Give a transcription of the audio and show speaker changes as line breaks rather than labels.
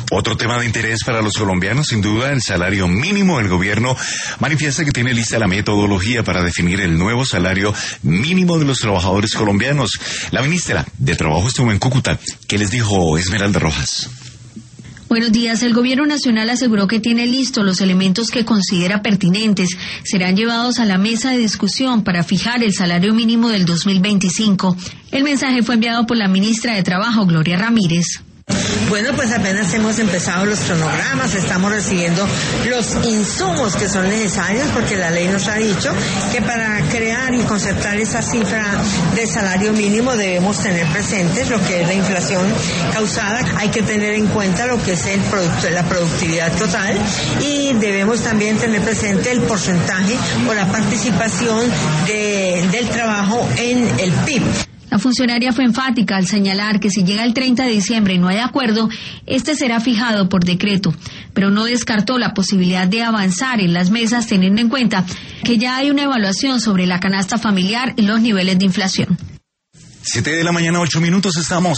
Otro tema de interés para los colombianos, sin duda, el salario mínimo. El gobierno manifiesta que tiene lista la metodología para definir el nuevo salario mínimo de los trabajadores colombianos. La ministra de Trabajo estuvo en Cúcuta. ¿Qué les dijo Esmeralda Rojas?
Buenos días. El Gobierno Nacional aseguró que tiene listos los elementos que considera pertinentes. Serán llevados a la mesa de discusión para fijar el salario mínimo del 2025. El mensaje fue enviado por la ministra de Trabajo, Gloria Ramírez.
Bueno, pues apenas hemos empezado los cronogramas, estamos recibiendo los insumos que son necesarios, porque la ley nos ha dicho que para crear y concertar esa cifra de salario mínimo debemos tener presentes lo que es la inflación causada, hay que tener en cuenta lo que es la productividad total, y debemos también tener presente el porcentaje o la participación del trabajo en el PIB.
La funcionaria fue enfática al señalar que si llega el 30 de diciembre y no hay acuerdo, este será fijado por decreto, pero no descartó la posibilidad de avanzar en las mesas teniendo en cuenta que ya hay una evaluación sobre la canasta familiar y los niveles de inflación.
7 de la mañana, 8 minutos, estamos